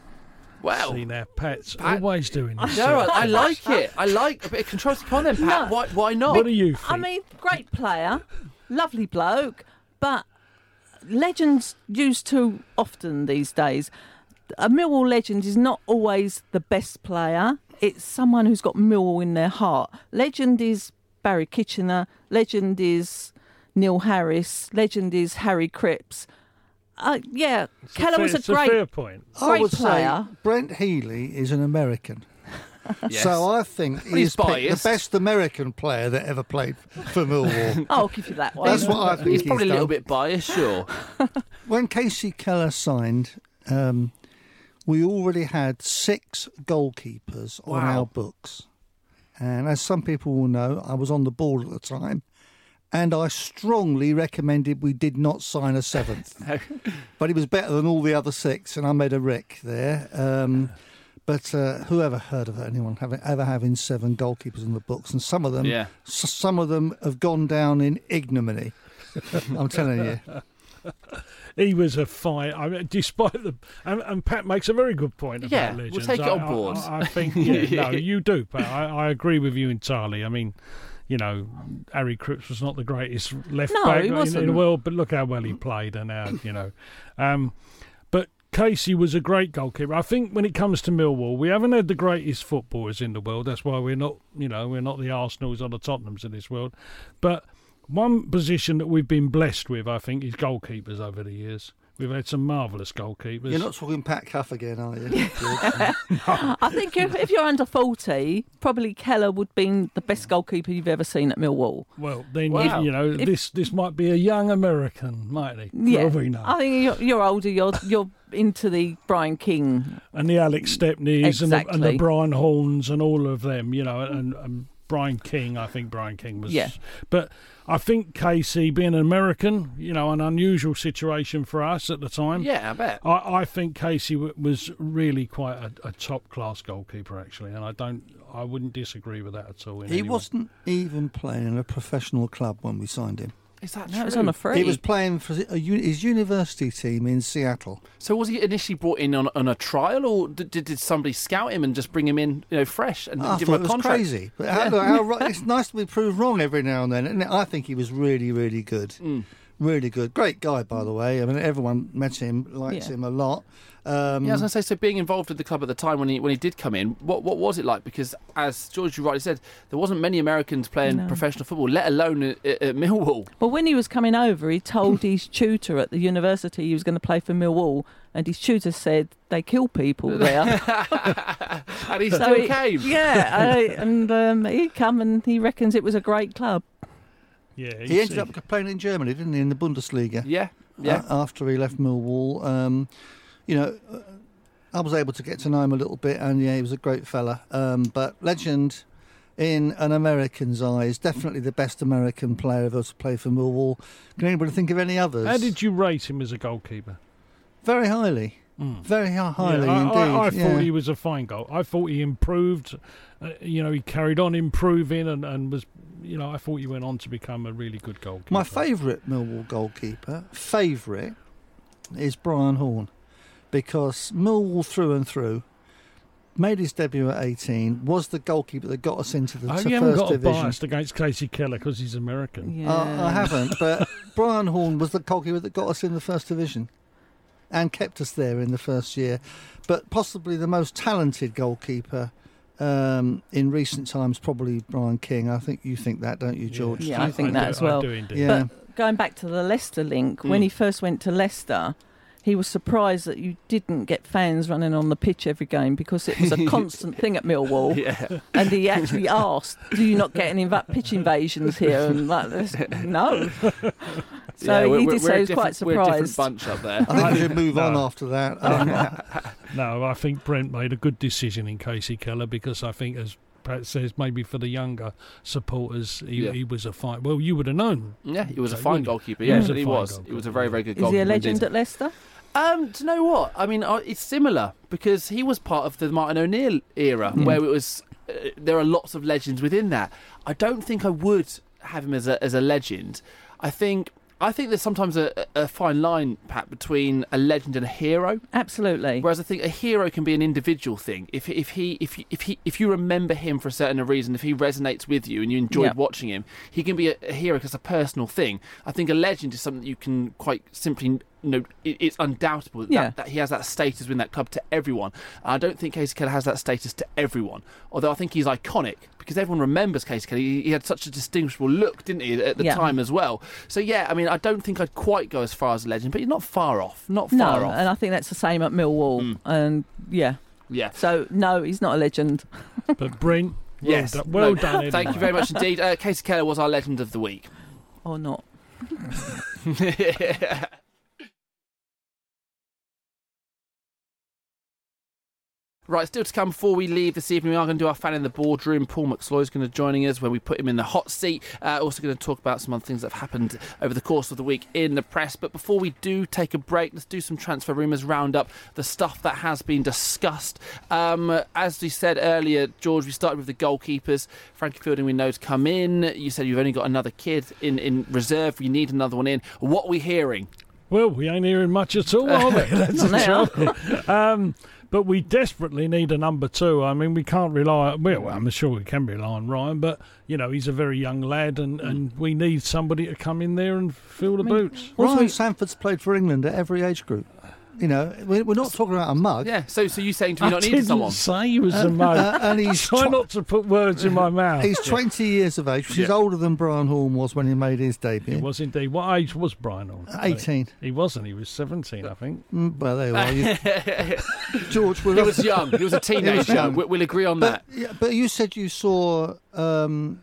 Well, See now, Pat's Pat- always doing this. no, I, I like it. I like a bit of control upon them, Pat. No. Why, why not? What do you think? I mean, great player, lovely bloke, but legends used too often these days. A Millwall legend is not always the best player. It's someone who's got Millwall in their heart. Legend is Barry Kitchener. Legend is Neil Harris. Legend is Harry Cripps. Uh, yeah, It's Keller a fair, was a it's great, a fair point. I great would player. say Brent Healy is an American. Yes. So I think he's he's picked biased. the best American player that ever played for Millwall. I'll give you that one. That's what I think He's he's probably a little done. bit biased, sure. When Casey Keller signed, um, we already had six goalkeepers on Wow. our books. And as some people will know, I was on the board at the time, and I strongly recommended we did not sign a seventh. But he was better than all the other six, and I made a wreck there. Um, but uh, whoever heard of anyone having, ever having seven goalkeepers in the books? And some of them, Yeah. s- some of them have gone down in ignominy. I'm telling you. He was a fine. I mean, despite the and, and Pat makes a very good point about Yeah, we'll legends. take it I- on I- board. I, I think, yeah, no, you do, Pat. I, I agree with you entirely. I mean, you know, Harry Cripps was not the greatest left No, back he in, in wasn't. the world, but look how well he played, and how you know. Um, but Casey was a great goalkeeper. I think when it comes to Millwall, we haven't had the greatest footballers in the world. That's why we're not, you know, we're not the Arsenals or the Tottenhams of this world, but. One position that we've been blessed with, I think, is goalkeepers over the years. We've had some marvellous goalkeepers. You're not talking Pat Cuff again, are you? George? I think if, if you're under forty, probably Keller would have been the best goalkeeper you've ever seen at Millwall. Well, then, Wow. you, you know, If- this this might be a young American, mightn't he? For Yeah, all we know. I think you're, you're older. You're you're into the Brian King. And the Alex Stepneys and, the, and the Exactly. Brian Horns and all of them, you know, and, and Brian King, I think Brian King was. Yeah. But I think Casey, being an American, you know, an unusual situation for us at the time. Yeah, I bet. I, I think Casey w- was really quite a, a top-class goalkeeper, actually, and I don't, I wouldn't disagree with that at all. In He any way. wasn't even playing in a professional club when we signed him. Is that No, true? it was on a free. He was playing for a, uni- his university team in Seattle. So was he initially brought in on, on a trial, or did, did did somebody scout him and just bring him in, you know, fresh and I give thought him it a was contract? crazy. But how, how, right- it's nice to be proved wrong every now and then, isn't it? I think he was really, really good. Mm. Really good. Great guy, by the way. I mean, everyone met him, likes Yeah. him a lot. Um, Yeah, I was going to say, so being involved with the club at the time when he when he did come in, what what was it like? Because as George you rightly said, there wasn't many Americans playing No. professional football, let alone at, at Millwall. Well, when he was coming over, he told his tutor at the university he was going to play for Millwall, and his tutor said they kill people there. And he So still he- came. Yeah, I, and um, he come and he reckons it was a great club. Yeah, he ended up playing in Germany, didn't he, in the Bundesliga? Yeah, yeah. Uh, after he left Millwall. Um, you know, uh, I was able to get to know him a little bit, and yeah, he was a great fella. Um, but legend in an American's eyes, definitely the best American player ever to play for Millwall. Can anybody think of any others? How did you rate him as a goalkeeper? Very highly. Mm. Very hi- highly Yeah, I, indeed. I, I yeah. thought he was a fine goal. I thought he improved. Uh, you know, he carried on improving and, and was, you know, I thought he went on to become a really good goalkeeper. My favourite Millwall goalkeeper, favourite, is Brian Horn, because Millwall through and through made his debut at eighteen, was the goalkeeper that got us into the Oh, to you haven't first got a division. bias against Casey Keller because he's American. Yeah. Uh, I haven't, but Brian Horn was the goalkeeper that got us in the first division and kept us there in the first year. But possibly the most talented goalkeeper um, in recent times, probably Brian King. I think you think that, don't you, George? Yeah, I think do- that as well. I do indeed. Yeah. But going back to the Leicester link, when he first went to Leicester, he was surprised that you didn't get fans running on the pitch every game because it was a constant thing at Millwall. Yeah. And he actually asked, "Do you not get any inv- pitch invasions here?" And like, this, no. So Yeah, we're- he we're- did we're say a he was quite different- We're a different surprised. bunch up there. I think we should move on No. after that. Um, No, I think Brent made a good decision in Casey Keller because I think, as Pat says, maybe for the younger supporters, he, Yeah. he was a fine. Well, you would have known. Yeah, he was a So, fine really, goalkeeper. he Yeah, was a he fine was. He goalkeeper, was a very, very good Is goalkeeper. he a legend indeed. at Leicester? Um, do you know what? I mean, uh, it's similar because he was part of the Martin O'Neill era, where it was. Uh, there are lots of legends within that. I don't think I would have him as a as a legend. I think I think there's sometimes a, a fine line, Pat, between a legend and a hero. Absolutely. Whereas I think a hero can be an individual thing. If if he if he, if he if you remember him for a certain reason, if he resonates with you and you enjoyed Yep. watching him, he can be a, a hero because it's a personal thing. I think a legend is something that you can quite simply. You know, it, it's undoubtable that, Yeah. that he has that status within that club to everyone. And I don't think Casey Keller has that status to everyone. Although I think he's iconic because everyone remembers Casey Keller. He, he had such a distinguishable look, didn't he, at the Yeah. time as well. So yeah, I mean, I don't think I'd quite go as far as a legend, but you're not far off. Not no, far off. and I think that's the same at Millwall. Mm. And yeah, Yeah. so no, he's not a legend. But Brent, well Yes. done. Well No, done. Anyway. Thank you very much indeed. Uh, Casey Keller was our legend of the week. Or not. Right, still to come before we leave this evening, we are going to do our fan in the boardroom. Paul McSloy is going to join us where we put him in the hot seat. Uh, also going to talk about some other things that have happened over the course of the week in the press. But before we do take a break, let's do some transfer rumours, round up the stuff that has been discussed. Um, as we said earlier, George, we started with the goalkeepers. Frankie Fielding, we know, to come in. You said you've only got another kid in, in reserve. You need another one in. What are we hearing? Well, we ain't hearing much at all, are we? That's Not the now. trouble. um, but we desperately need a number two. I mean, we can't rely. Well, I'm sure we can rely on Ryan, but you know, he's a very young lad, and, and we need somebody to come in there and fill the boots. Ryan Sanford's played for England at every age group. You know, we're we're not talking about a mug. Yeah, so so you saying to me I not didn't needing someone? say he was a mug. Uh, and he's Try tw- not to put words in my mouth. He's twenty years of age, which is Yeah. older than Brian Horn was when he made his debut. He was indeed. What age was Brian on? eighteen. He wasn't. He was seventeen, I think. Mm, well, there you are. You, George, we're He was young. He was a teenager. young. We- We'll agree on But, that. yeah, but you said you saw um,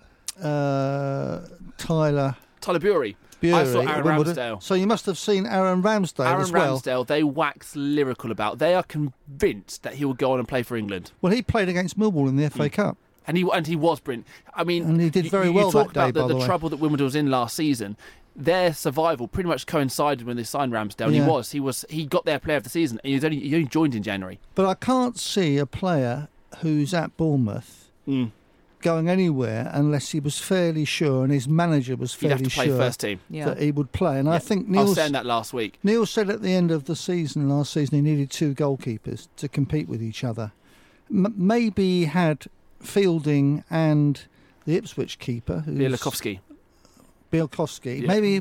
uh, Tyler Tyler Bury. Bury I saw at Aaron Wimbledon. Ramsdale. So you must have seen Aaron Ramsdale Aaron as well. Ramsdale, they wax lyrical about. They are convinced that he will go on and play for England. Well, he played against Millwall in the F A Mm. Cup. And he and he was brilliant. I mean, And he did you- very you, well you that talk day, about the, by the the way. trouble that Wimbledon was in last season. Their survival pretty much coincided when they signed Ramsdale. And Yeah. he was, he was, he got their player of the season. And he, was only, he only joined in January. But I can't see a player who's at Bournemouth Mm. going anywhere unless he was fairly sure and his manager was He'd fairly have to play sure first team. Yeah. that he would play. And I Yeah. think I was Neil, saying that last week. Neil said at the end of the season, last season, he needed two goalkeepers to compete with each other. M- maybe he had Fielding and the Ipswich keeper, who's Bielakowski. Bielkowski. Yeah. Maybe,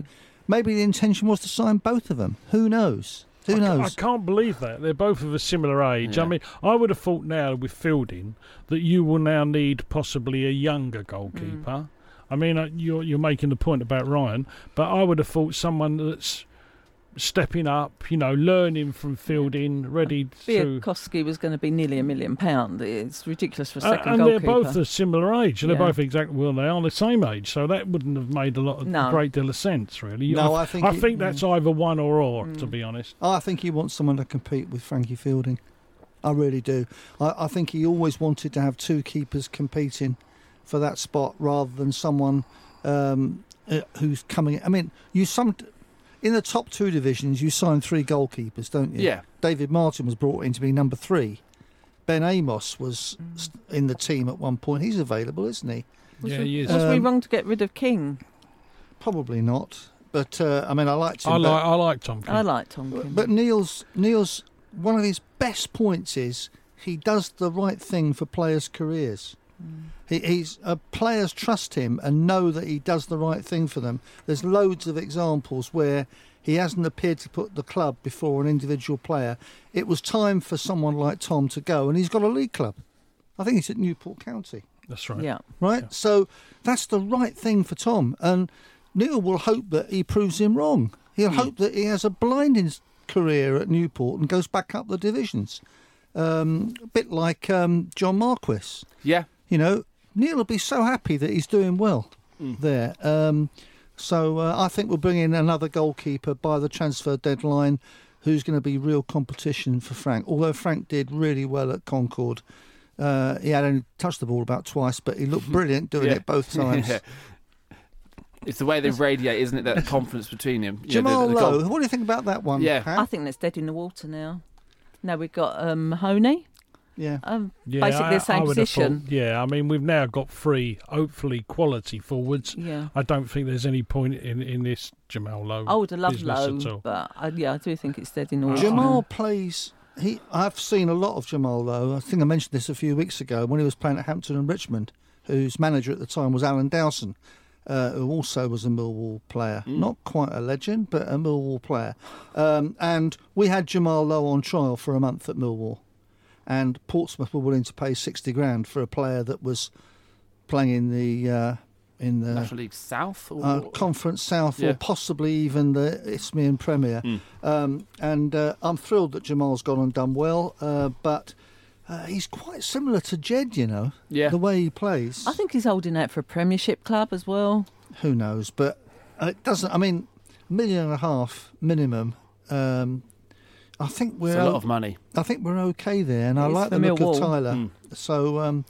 maybe the intention was to sign both of them. Who knows? Who I, knows? I can't believe that. They're both of a similar age. Yeah. I mean, I would have thought now with Fielding that you will now need possibly a younger goalkeeper. Mm. I mean, uh, you're, you're making the point about Ryan, but I would have thought someone that's stepping up, you know, learning from Fielding, ready to... Biakowski was going to be nearly a million pounds. It's ridiculous for a second uh, and goalkeeper. they're both a similar age, and Yeah. they're both exactly, well, they are the same age, so that wouldn't have made a lot of No. a great deal of sense, really. No, I, I think I it- think that's either one or or, Mm. to be honest. I think he wants someone to compete with Frankie Fielding. I really do. I, I think he always wanted to have two keepers competing for that spot rather than someone um, uh, who's coming... I mean, you some... In the top two divisions, you sign three goalkeepers, don't you? Yeah. David Martin was brought in to be number three. Ben Amos was Mm. st- in the team at one point. He's available, isn't he? Was, Yeah, we, he is. was we Um, wrong to get rid of King? Probably not. But, uh, I mean, I liked him. I but- like I like Tom King. I like Tom King. But Neil's Neil's one of his best points is he does the right thing for players' careers. Mm. He, he's uh, players trust him and know that he does the right thing for them. There's loads of examples where he hasn't appeared to put the club before an individual player. It was time for someone like Tom to go, and he's got a league club. I think he's at Newport County, That's right. yeah. right? Yeah. So that's the right thing for Tom, and Neil will hope that he proves him wrong. He'll hope that he has a blinding career at Newport and goes back up the divisions. Um, a bit like um, John Marquis. Yeah. You know, Neil will be so happy that he's doing well Mm. there. Um, so uh, I think we'll bring in another goalkeeper by the transfer deadline who's going to be real competition for Frank. Although Frank did really well at Concord. Uh, he had only touched the ball about twice, but he looked brilliant doing Yeah. it both times. Yeah. It's the way they radiate, isn't it? That confidence between him. Yeah, Jamal the- the goal- Lowe, what do you think about that one? Yeah. Pat? I think that's dead in the water now. Now we've got um, Mahoney, Yeah. um, Yeah, basically I- the same I would have position. thought- yeah, I mean, we've now got three, hopefully, quality forwards. Yeah. I don't think there's any point in, in this Jamal Lowe I would have loved business Lowe, at all. but I, yeah, I do think it's dead in the water. Jamal plays. He, I've seen a lot of Jamal Lowe. I think I mentioned this a few weeks ago when he was playing at Hampton and Richmond, whose manager at the time was Alan Dowson, uh, who also was a Millwall player. Not quite a legend, but a Millwall player. Um, and we had Jamal Lowe on trial for a month at Millwall, and Portsmouth were willing to pay sixty grand for a player that was playing in the uh, in the National League South? Or... uh, Conference South, Yeah. or possibly even the Isthmian Premier. Mm. Um, and uh, I'm thrilled that Jamal's gone and done well, uh, but uh, he's quite similar to Jed, you know, Yeah. the way he plays. I think he's holding out for a Premiership club as well. Who knows? But uh, it doesn't. I mean, million and a half minimum. Um, I think we're. It's a lot o- of money. I think we're okay there, and I It is like for the look Millwall. of Tyler. Mm. So, um,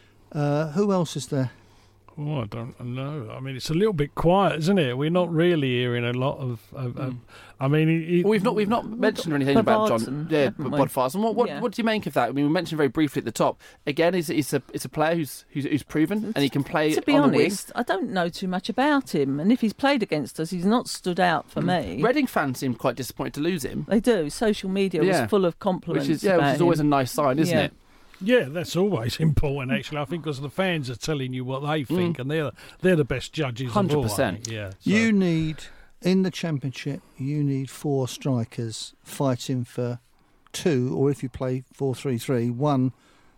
uh, who else is there? Oh, I don't know. I mean, it's a little bit quiet, isn't it? We're not really hearing a lot of. of, of I mean, it, it, Well, we've not we've not mentioned anything Bod about John. Varson, Yeah, haven't we? Bod Varson. What what, Yeah. what do you make of that? I mean, we mentioned very briefly at the top. Again, he's, he's a it's a player who's who's, who's proven and he can play To be on the wing. honest, I don't know too much about him, and if he's played against us, he's not stood out for me. Reading fans seem quite disappointed to lose him, They do. Social media Yeah. was full of compliments. which is yeah, which about is always a him. nice sign, isn't Yeah. it? yeah, that's always important. Actually, I think because the fans are telling you what they think, and they're they're the best judges. one hundred of all, I percent. think. Yeah, so- You need, in the Championship, you need four strikers fighting for two, or if you play four three three, one,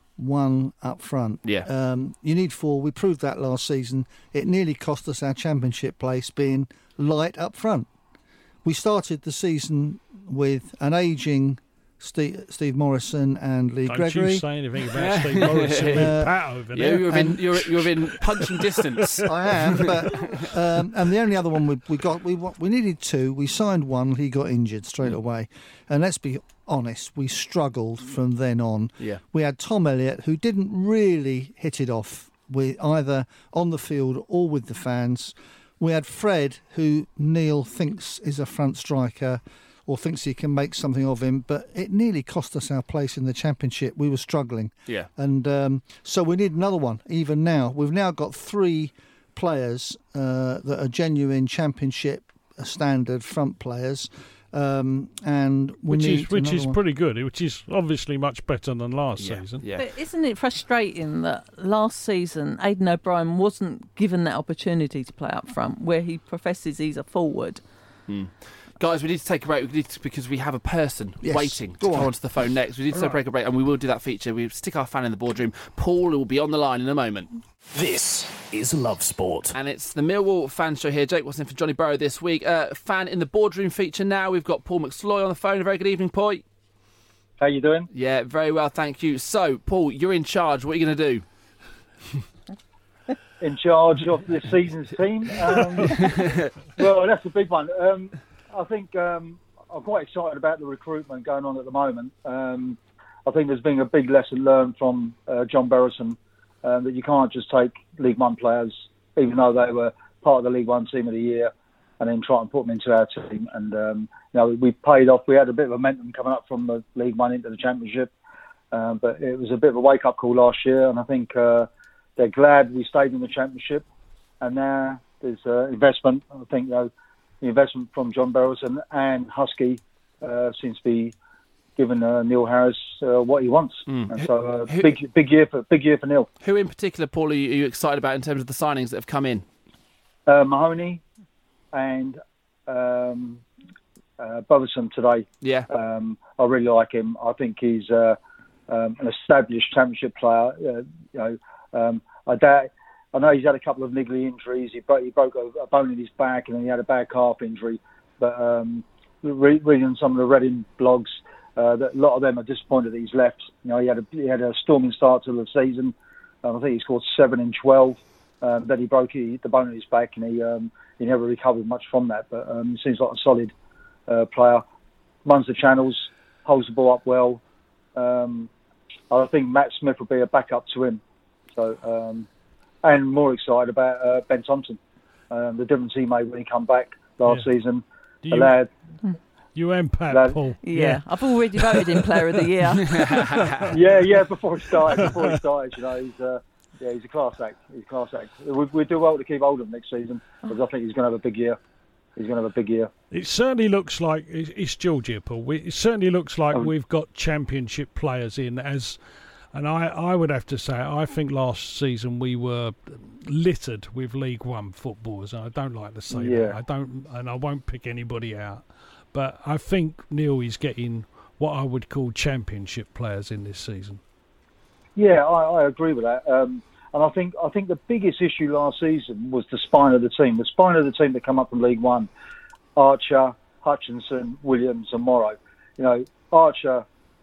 one up front. Yeah. Um, you need four. We proved that last season. It nearly cost us our Championship place being light up front. We started the season with an ageing Steve, Steve Morrison and Lee Don't Gregory. you say anything about Steve Morrison with Uh, Pat over Yeah, there. you're within And- you're, you're within punching distance. I am, but um, and the only other one we, we got, we wa- we needed two. We signed one. He got injured straight away, and let's be honest, we struggled from then on. Yeah. We had Tom Elliott, who didn't really hit it off with either on the field or with the fans. We had Fred, who Neil thinks is a front striker, or thinks he can make something of him, but it nearly cost us our place in the Championship. We were struggling. Yeah. And um, so we need another one, even now. We've now got three players uh, that are genuine Championship standard front players. Um, and we which need is which another is one. pretty good. Which is obviously much better than last Yeah. season. Yeah. But isn't it frustrating that last season Aidan O'Brien wasn't given that opportunity to play up front, where he professes he's a forward, Mm. Guys, we need to take a break we need to, because we have a person yes. waiting to Go come on. onto the phone next. We need to All take right. a break, and we will do that feature. We stick our fan in the boardroom. Paul will be on the line in a moment. This is Love Sport. And it's the Millwall fan show here. Jake Watson for Johnny Burrow this week. Uh, fan in the boardroom feature now. We've got Paul McSloy on the phone. A very good evening, Paul. How you doing? Yeah, very well, thank you. So, Paul, you're in charge. What are you going to do? In charge of this season's team? Um, well, that's a big one. Um, I think um, I'm quite excited about the recruitment going on at the moment. Um, I think there's been a big lesson learned from uh, John Berylson um, that you can't just take League One players, even though they were part of the League One team of the year, and then try and put them into our team. And um, you know, we paid off. We had a bit of momentum coming up from the League One into the Championship, um, but it was a bit of a wake-up call last year, and I think uh, they're glad we stayed in the Championship. And now there's uh, investment. I think you know, the investment from John Berylson and Husky uh, seems to be giving uh, Neil Harris uh, what he wants. Mm. And so uh, who, big, big year for big year for Neil. Who in particular, Paul, are you, are you excited about in terms of the signings that have come in? Uh, Mahoney and um, uh, Botherson today. Yeah. Um, I really like him. I think he's uh, um, an established Championship player. Uh, you know, um, I doubt. I know he's had a couple of niggly injuries. He broke, he broke a, a bone in his back, and then he had a bad calf injury. But um, re- reading some of the Reading blogs, uh, that a lot of them are disappointed that he's left. You know, he had a he had a storming start to the season. Um, I think he scored seven in twelve. Um, then he broke he, the bone in his back, and he um, he never recovered much from that. But um, he seems like a solid uh, player. Runs the channels, holds the ball up well. Um, I think Matt Smith will be a backup to him. So, um, and more excited about uh, Ben Thompson. Um, the difference he made when he come back last yeah. season. Do the you, lad. You and Pat, lad, Paul. Yeah. yeah, I've already voted him Player of the Year. yeah, yeah. Before he started, before he started, you know, he's uh, yeah, he's a class act. He's a class act. We, we do well to keep hold of him next season because I think he's going to have a big year. He's going to have a big year. It certainly looks like it's, it's Georgia, Paul. We, it certainly looks like oh. we've got Championship players in as. And I, I would have to say, I think last season we were littered with League One footballers. I don't like to say yeah. that. I don't, and I won't pick anybody out. But I think Neil is getting what I would call Championship players in this season. Yeah, I, I agree with that. Um, and I think I think the biggest issue last season was the spine of the team. The spine of the team that come up from League One: Archer, Hutchinson, Williams, and Morrow. You know, Archer.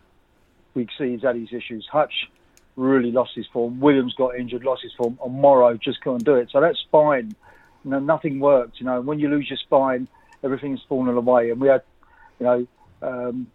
We see he's had his issues. Hutch really lost his form. Williams got injured, lost his form, and Morrow just couldn't do it. So that spine, you know, nothing worked. You know, when you lose your spine, everything's falling away. And we had, you know, um,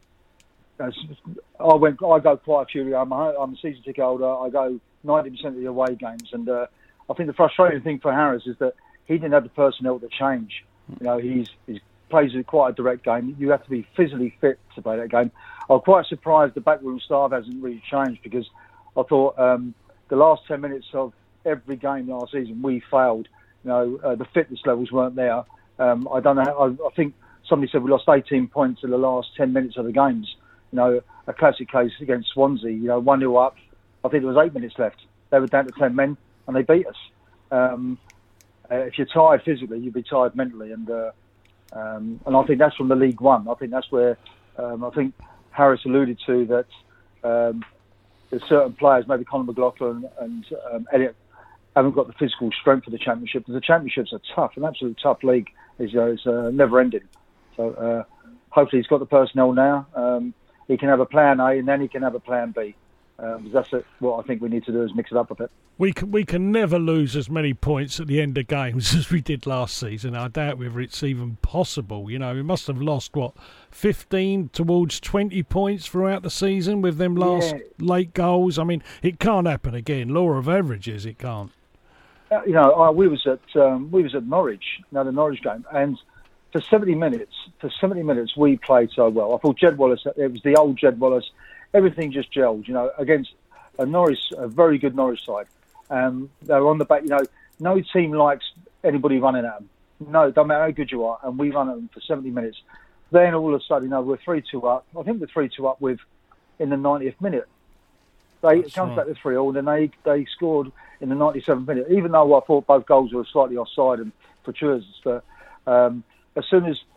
I went. I go quite a few. I'm a, I'm a season ticket holder. I go ninety percent of the away games, and uh, I think the frustrating thing for Harris is that he didn't have the personnel to change. You know, he's he's plays quite a direct game. You have to be physically fit to play that game. I'm quite surprised the backroom staff hasn't really changed because I thought um, the last ten minutes of every game last season we failed. You know, uh, the fitness levels weren't there. Um, I don't know. I, I think somebody said we lost eighteen points in the last ten minutes of the games. You know, a classic case against Swansea. You know, one nil up. I think there was eight minutes left. They were down to ten men and they beat us. Um, uh, if you're tired physically, you'd be tired mentally, and uh, um, and I think that's from the League One. I think that's where um, I think Harris alluded to that. Um, there's certain players, maybe Conor McLaughlin and um, Elliott, haven't got the physical strength for the Championship. Because the Championship's a tough, an absolute tough league. It's, uh, it's uh, never ending. So uh, hopefully he's got the personnel now. Um, he can have a plan A and then he can have a plan B. Um, that's it. What I think we need to do is mix it up a bit. We can, we can never lose as many points at the end of games as we did last season. I doubt whether it's even possible. You know, we must have lost, what, fifteen towards twenty points throughout the season with them last yeah. late goals. I mean, it can't happen again. Law of averages, it can't. Uh, you know, uh, we was at um, we was at Norwich, you know, the Norwich game, and for seventy minutes, for seventy minutes, we played so well. I thought Jed Wallace, it was the old Jed Wallace. Everything just gelled, you know, against a Norwich, a very good Norwich side. Um, they were on the back, you know, no team likes anybody running at them. No, it doesn't matter how good you are, and we run at them for seventy minutes. Then all of a sudden, you know, we're three two up. I think we're three two up with in the ninetieth minute. They That's it comes right. back to three all, and then they, they scored in the ninety-seventh minute, even though I thought both goals were slightly offside and fortuitous. But um, as soon as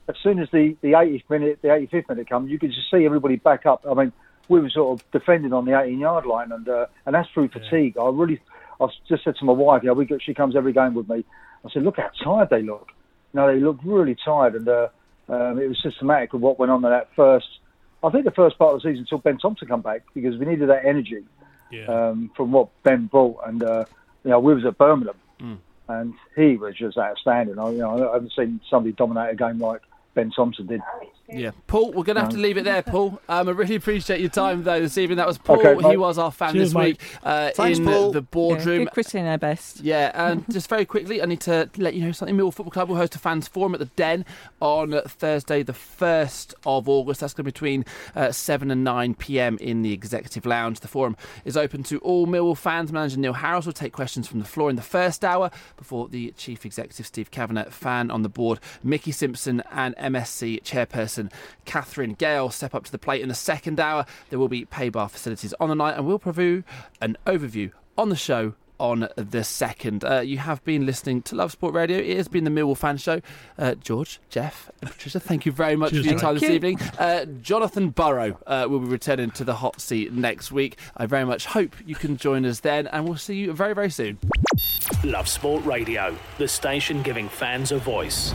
as soon as the, the eightieth minute, the eighty-fifth minute come, you could just see everybody back up. I mean, we were sort of defending on the eighteen-yard line, and uh, and that's through fatigue. Yeah. I really, I just said to my wife, you know, we got, she comes every game with me. I said, look how tired they look. You know, they look really tired, and uh, um, it was systematic of what went on in that first. I think the first part of the season until Ben Thompson come back, because we needed that energy yeah. um, from what Ben brought, and uh, you know, we was at Birmingham, mm. and he was just outstanding. I, you know, I haven't seen somebody dominate a game like Ben Thompson did. Yeah, Paul, we're going to have to leave it there, Paul. Um, I really appreciate your time, though, this evening. That was Paul. Okay, he was our fan Cheers, this week uh, Thanks, in Paul. the boardroom. Yeah, give Christine our best. Yeah, and just very quickly, I need to let you know something. Millwall Football Club will host a fans forum at the Den on Thursday, the first of August. That's going to be between uh, seven and nine p.m. in the Executive Lounge. The forum is open to all Millwall fans. Manager Neil Harris will take questions from the floor in the first hour before the Chief Executive Steve Kavanagh, fan on the board Mickey Simpson, and M S C Chairperson Catherine Gale step up to the plate in the second hour. There will be pay bar facilities on the night, and we'll provide an overview on the show on the second. Uh, you have been listening to Love Sport Radio. It has been the Millwall Fan Show. Uh, George, Jeff, and Patricia, thank you very much Cheers, for your time this you. evening. Uh, Jonathan Burrow uh, will be returning to the hot seat next week. I very much hope you can join us then, and we'll see you very, very soon. Love Sport Radio, the station giving fans a voice.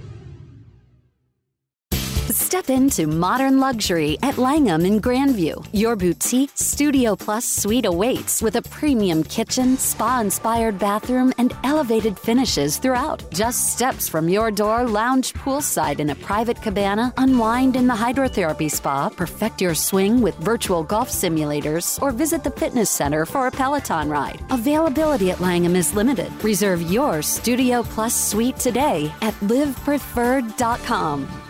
Step into modern luxury at Langham in Grandview. Your boutique Studio Plus suite awaits with a premium kitchen, spa-inspired bathroom, and elevated finishes throughout. Just steps from your door, lounge poolside in a private cabana, unwind in the hydrotherapy spa, perfect your swing with virtual golf simulators, or visit the fitness center for a Peloton ride. Availability at Langham is limited. Reserve your Studio Plus suite today at live preferred dot com.